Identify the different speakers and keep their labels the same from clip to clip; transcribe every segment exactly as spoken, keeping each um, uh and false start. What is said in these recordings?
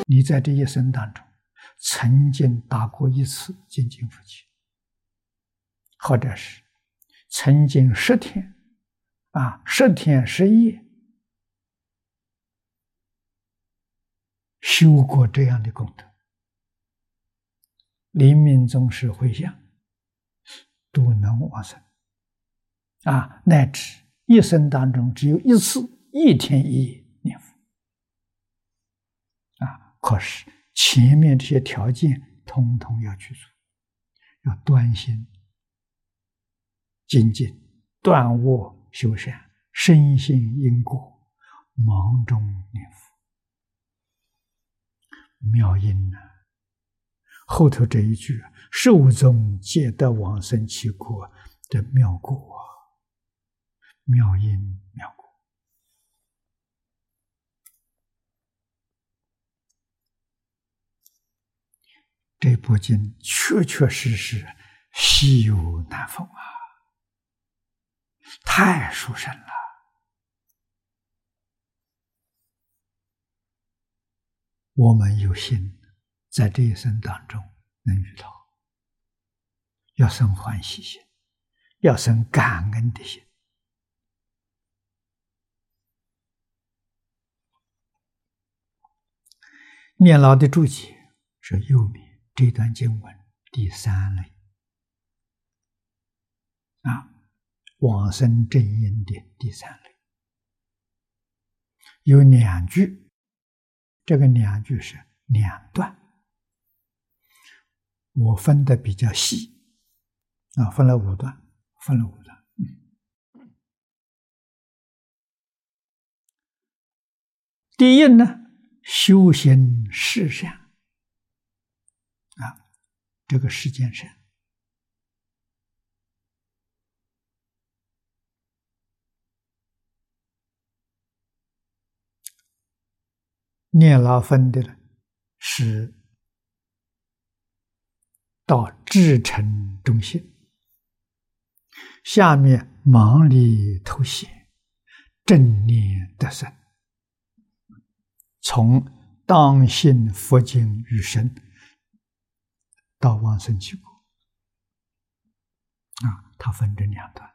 Speaker 1: 你在这一生当中曾经打过一次精进佛七，或者是曾经十天啊，十天十夜修过这样的功德，临命终时回向，都能往生啊，乃至一生当中只有一次一天一夜念佛啊，可是前面这些条件通通要去做，要端心精进，断恶修善，深信因果，忙中念佛。妙音啊，后头这一句寿终皆得往生其国的妙果啊，妙音妙果。这部经确确实实稀有难逢啊，太殊胜了。我们有幸在这一生当中能遇到，要生欢喜心，要生感恩的心。念老的注解是右面这段经文第三类啊，往生正因的第三类，有两句，这个两句是两段，我分的比较细啊，分了五段，分了五段。嗯、第一呢，修行事善啊，这个世间善。念老分的是到至诚中心，下面忙里偷闲，正念得生，从当信佛经与身到往生其国啊，它分成两段。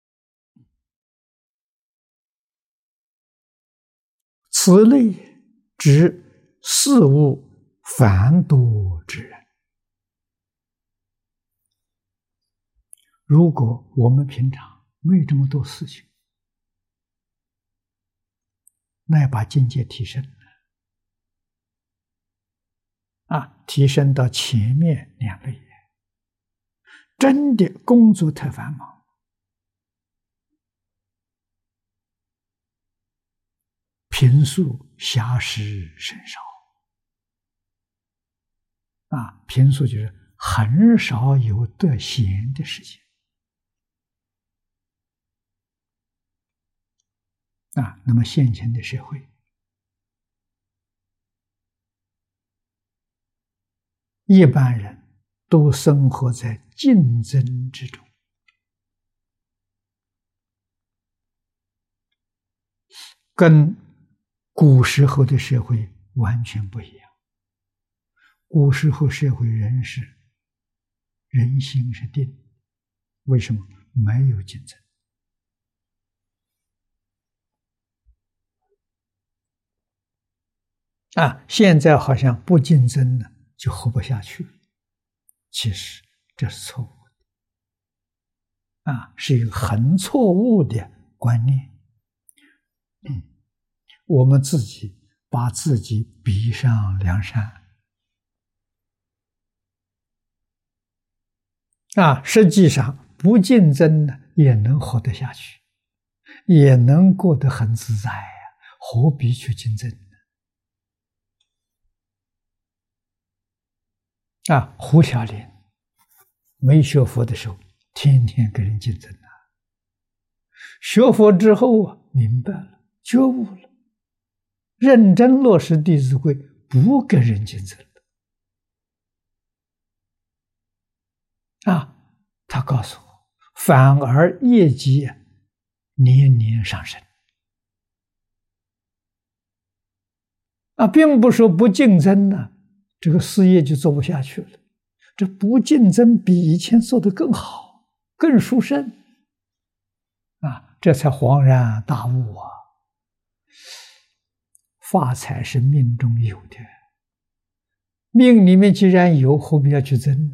Speaker 1: 此类指事务繁多之人。如果我们平常没有这么多事情，那要把境界提升啊，提升到前面两类，真的工作太繁忙，平素暇时甚少啊，平素就是很少有得闲的时间啊。那么现前的社会，一般人都生活在竞争之中，跟古时候的社会完全不一样。古时候社会人是人心是定，为什么？没有竞争啊！现在好像不竞争了就活不下去，其实这是错误的啊，是一个很错误的观念。嗯，我们自己把自己逼上梁山啊，实际上不竞争呢，也能活得下去，也能过得很自在呀、啊，何必去竞争呢？啊，胡小林没学佛的时候，天天跟人竞争啊。学佛之后啊，明白了，觉悟了，认真落实《弟子规》，不跟人竞争了啊。他告诉我，反而业绩年年上升啊，并不是说不竞争呢，这个事业就做不下去了。这不竞争比以前做得更好，更殊胜啊，这才恍然大悟啊！发财是命中有的，命里面既然有，何必要去争呢？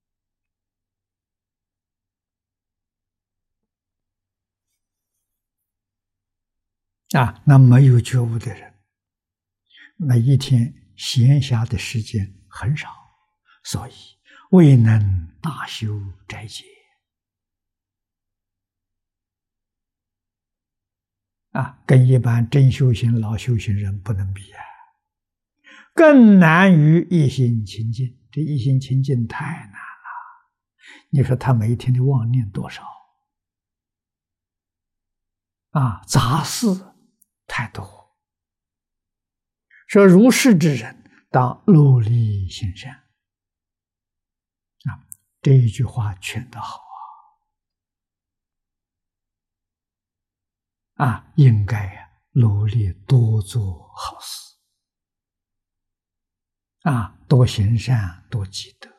Speaker 1: 啊，那没有觉悟的人，每一天闲暇的时间很少，所以未能大修斋戒。啊，跟一般真修行老修行人不能比啊，更难于一心清净。这一心清净太难了，你说他每一天的妄念多少啊？杂事太多。说如是之人，当努力行善。啊，这一句话劝得好啊！啊，应该呀、啊，努力多做好事，啊，多行善，多积德，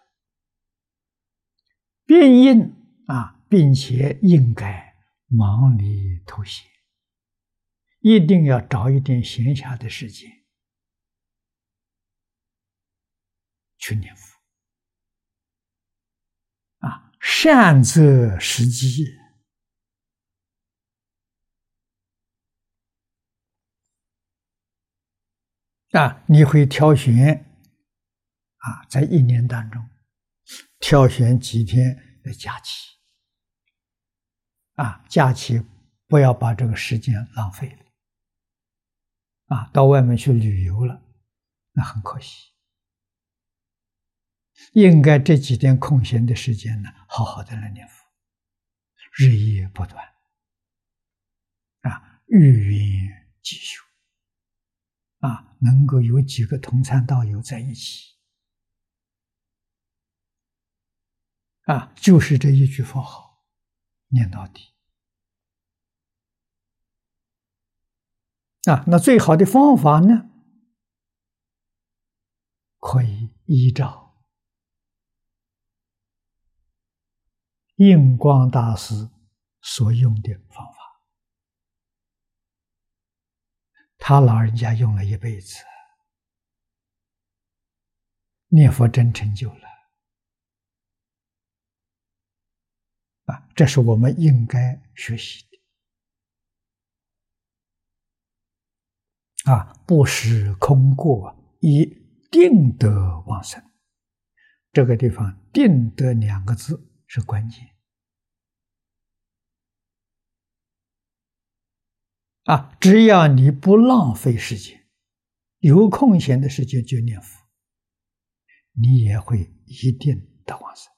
Speaker 1: 并应啊，并且应该忙里偷闲，一定要找一点闲暇的时间去念佛。啊，善则时机。啊，你会挑选啊，在一年当中挑选几天的假期，啊，假期不要把这个时间浪费了，啊，到外面去旅游了，那很可惜。应该这几天空闲的时间呢，好好的来念佛，日夜不断，啊，欲愿即修。啊，能够有几个同参道友在一起，啊，就是这一句佛号，念到底。啊，那最好的方法呢，可以依照印光大师所用的方法。他老人家用了一辈子，念佛真成就了啊！这是我们应该学习的啊！不识空过，以定德往生。这个地方“定德”两个字是关键啊！只要你不浪费时间，有空闲的时间就念佛，你也会一定得往生。